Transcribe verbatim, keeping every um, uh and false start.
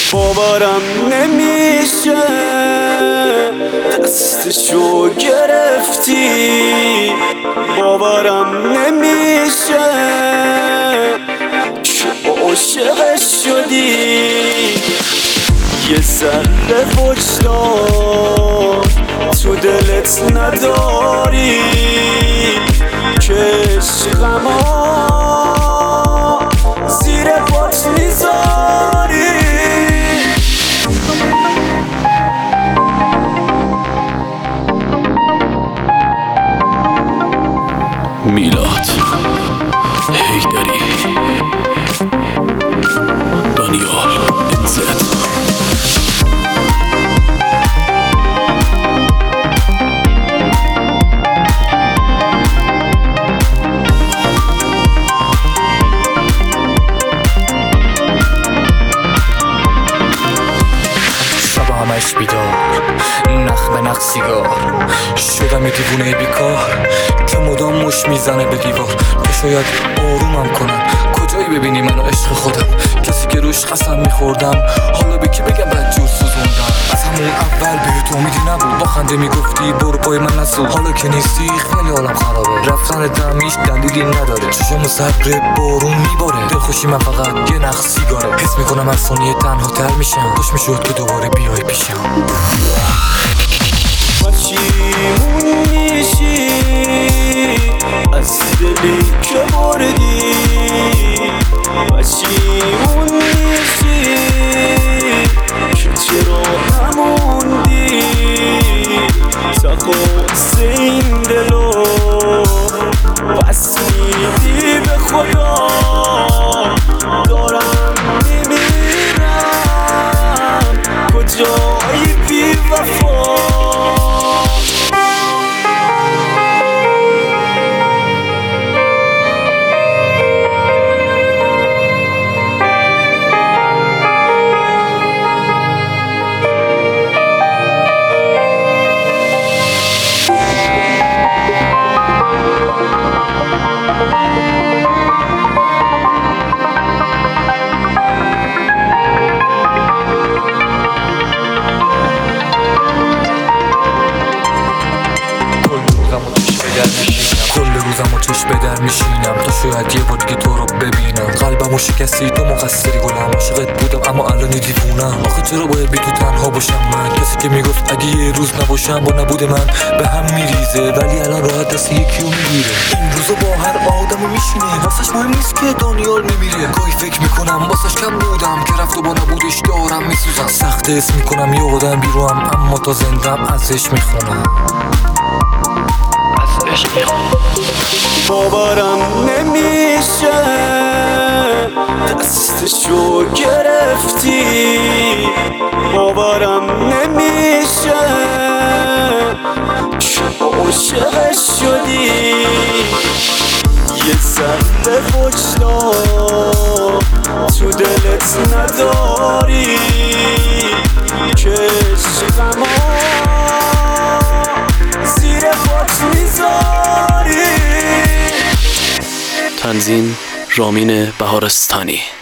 باورم نمیشه دستشو گرفتی، باورم نمیشه که عاشقش شدی. یه ذره وجدان تو دلت نداری که عشقما زیر پات میذاری. میلاد هیدری، دانیال انزت. شب همش بیدار، نخ به نخ سیگار، شدم یه دیوونه بیکار که مدام مش میزنه به دیوار. که شاید آرومم کنن، کجایی ببینی منو عشق خودم، کسی که روش قسم میخوردم حالا به کی بگم بدجور سوزوندم. از همون اول بهت امیدی نبود، با خنده میگفتی برو پای من نسو. حالا که نیستی خیلی حالم خرابه، رفتن دمیش دلیلی نداره. چشم صبر بارون میباره، دلخوشی من فقط یه نخ سیگاره. حس میکنم از ثانیه تنها تر میشم، خوش میشد که دوباره بیای پیشم. پشیمون میشی از دلی که بردی، پشیمون میشی که چرا نموندی. تا قصه این دلو بس میدی به خدا، دارم میمیرم کجایی بی وفا. کل روزم و چشم به در میشینم تا شاید یه بار دیگه تو رو ببینم. قلبمو شکستی تو مقصری گلم، عاشقت بودم اما الان دیوونم. آخه چرا باید بی تو تنها باشم من، کسی که میگفت اگه یه روز نباشم با نبود من به هم میریزه، ولی الان راحت دست یکی رو میگیره. این روزا با هر آدمی میشینه، واسش مهم نیست که دانیال میمیره. گاهی فکر میکنم واسش کم بودم که رفت و با نبودش دارم میسوزم. سخت اسم میکنم یه آدم بیروم، اما تا زندم ازش میخونم. باورم نمیشه دستشو گرفتی، باورم نمیشه که عاشقش شدی. یه ذره وجدان تو دلت نداری که عشقما زیر پات میذاری. تنظیم رامین بهارستانی.